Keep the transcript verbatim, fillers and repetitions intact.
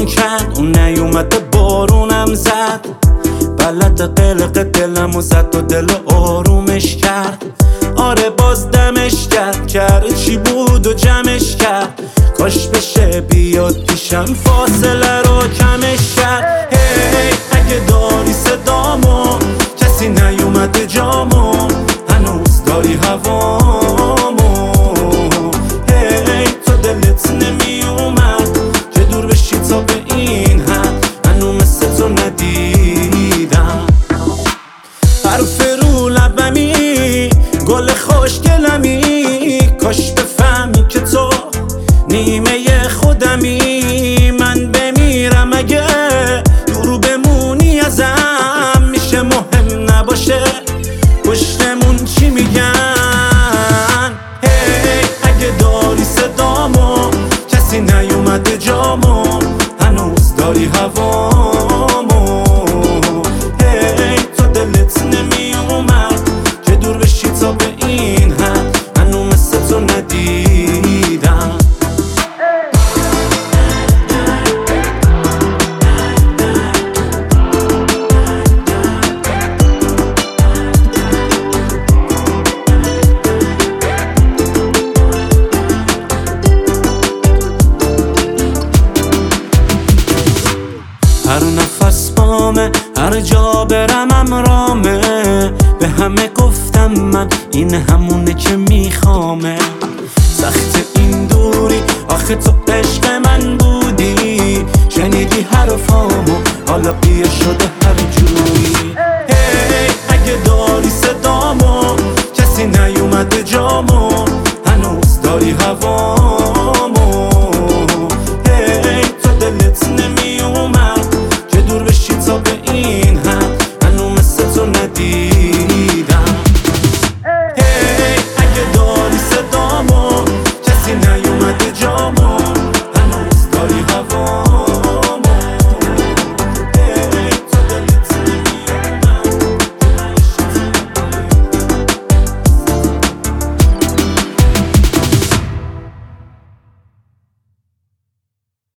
بارون کرد، اون نیومده بارونم زد. بلد قلق دلمو زد و دل آرومش کرد. آره باز دمش کرد، کرد چی بود و جمعش کرد. کاش بشه بیاد پیشم فاصله رو کمش کرد. هی اگه داری صدامو، کسی نیومده جامو، هنوز داری هوامو. هی تو دلت نمیومد که دور بشی تا به این حد، منو مثل تو ندیدم. حرف رو لبمی، گل خوشگلمی، کاش بفهمی که تو نیمه خودمی. من بمیرم اگه دور بمونی ازم، میشه مهم نباشه پشتمون چی میگن. هی اگه داری صدامو، کسی نیومده جامو، هنوز داری هوامو. هی تو دلت نمیومد که دور بشی تا به این حد، منو مثل تو ندیدم. هر نفس بامه، هر جا برم امرامه. به همه گفتم من این همونه که میخوامه. سخت این دوری، آخه تو عشق من بودی. شنیدی حرفامو، حالا بیا شده هر جوری. هی اگه داری صدامو، کسی نیومده جامو، هنوز داری هوا.